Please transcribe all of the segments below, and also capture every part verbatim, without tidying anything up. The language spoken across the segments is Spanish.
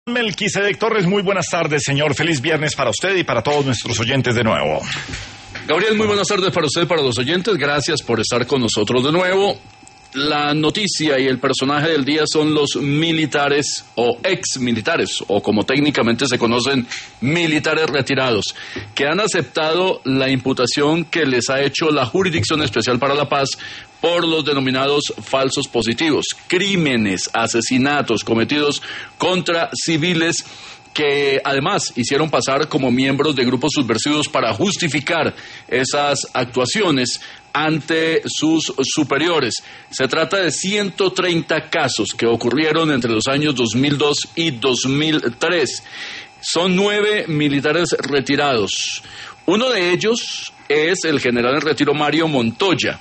Melquisedec Torres, muy buenas tardes, señor. Feliz viernes para usted y para todos nuestros oyentes de nuevo. Gabriel, muy buenas tardes para usted y para los oyentes. Gracias por estar con nosotros de nuevo. La noticia y el personaje del día son los militares o ex militares, o como técnicamente se conocen, militares retirados, que han aceptado la imputación que les ha hecho la Jurisdicción Especial para la Paz por los denominados falsos positivos, crímenes, asesinatos cometidos contra civiles que además hicieron pasar como miembros de grupos subversivos para justificar esas actuaciones ante sus superiores. Se trata de ciento treinta casos que ocurrieron entre los años dos mil dos y dos mil tres. Son nueve militares retirados. Uno de ellos es el general en retiro Mario Montoya.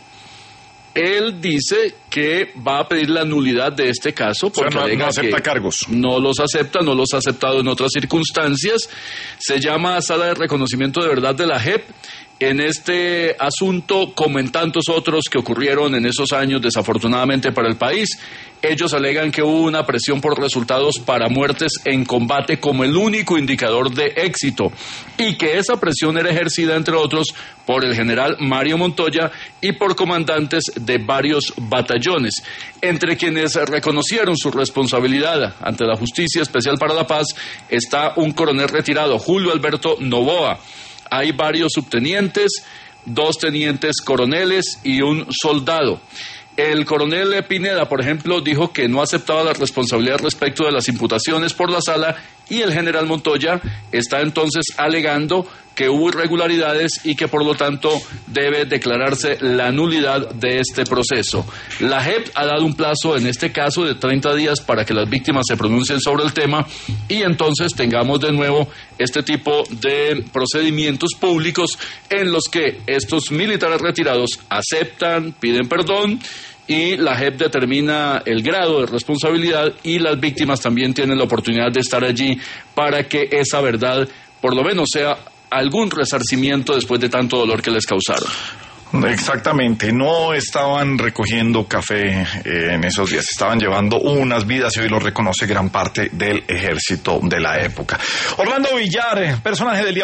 Él dice que va a pedir la nulidad de este caso porque o sea, no, no acepta que cargos. No los acepta, no los ha aceptado en otras circunstancias. Se llama Sala de Reconocimiento de Verdad de la J E P. En este asunto, como en tantos otros que ocurrieron en esos años desafortunadamente para el país, ellos alegan que hubo una presión por resultados para muertes en combate como el único indicador de éxito y que esa presión era ejercida, entre otros, por el general Mario Montoya y por comandantes de varios batallones. Entre quienes reconocieron su responsabilidad ante la Justicia Especial para la Paz está un coronel retirado, Julio Alberto Novoa. Hay varios subtenientes, dos tenientes coroneles y un soldado. El coronel Pineda, por ejemplo, dijo que no aceptaba la responsabilidad respecto de las imputaciones por la sala y el general Montoya está entonces alegando que hubo irregularidades y que por lo tanto debe declararse la nulidad de este proceso. La J E P ha dado un plazo en este caso de treinta días para que las víctimas se pronuncien sobre el tema y entonces tengamos de nuevo este tipo de procedimientos públicos en los que estos militares retirados aceptan, piden perdón y la J E P determina el grado de responsabilidad y las víctimas también tienen la oportunidad de estar allí para que esa verdad por lo menos sea algún resarcimiento después de tanto dolor que les causaron. Exactamente, no estaban recogiendo café eh, en esos días, estaban llevando unas vidas y hoy lo reconoce gran parte del ejército de la época. Orlando Villar, personaje del día.